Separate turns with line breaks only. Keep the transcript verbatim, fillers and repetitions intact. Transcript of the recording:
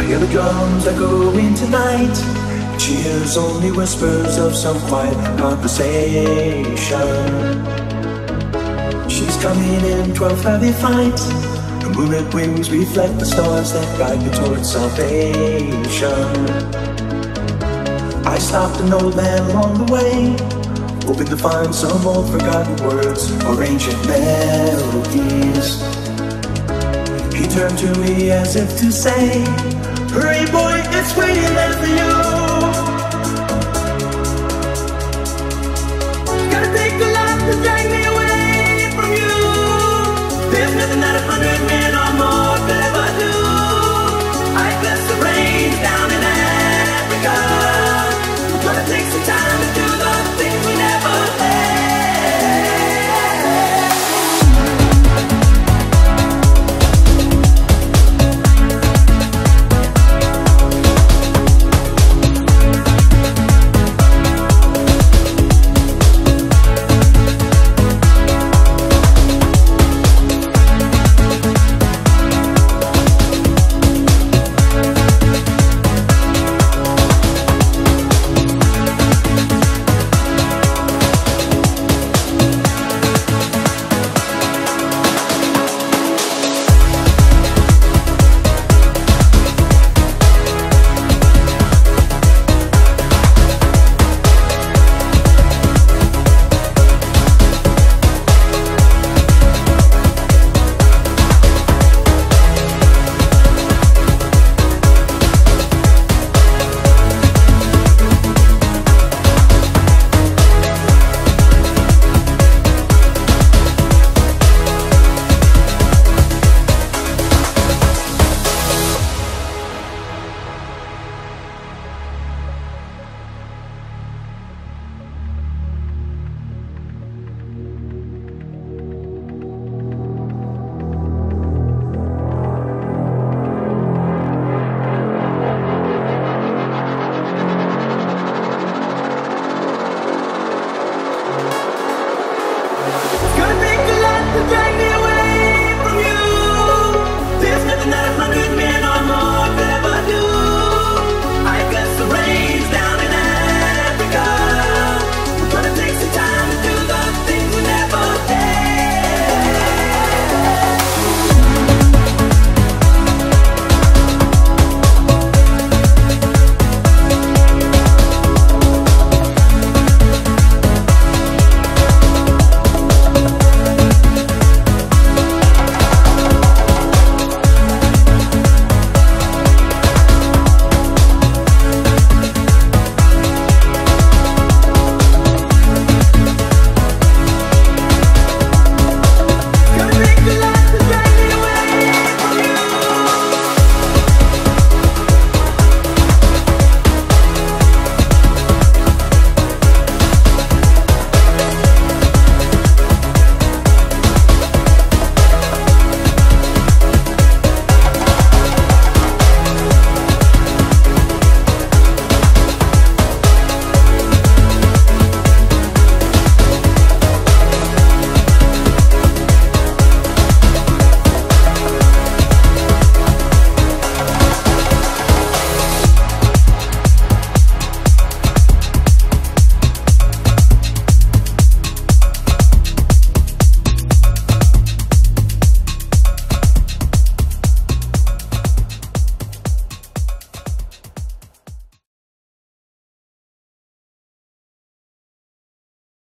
hear the drums echoing tonight. She hears only whispers of some quiet conversation. She's coming in twelve heavy flight. The moonlit wings reflect the stars that guide me towards salvation. I stopped an old man along the way, hoping to find some old forgotten words or ancient melodies. He turned to me as if to say, hurry boy, it's waiting there for you. Gotta take a lot to die.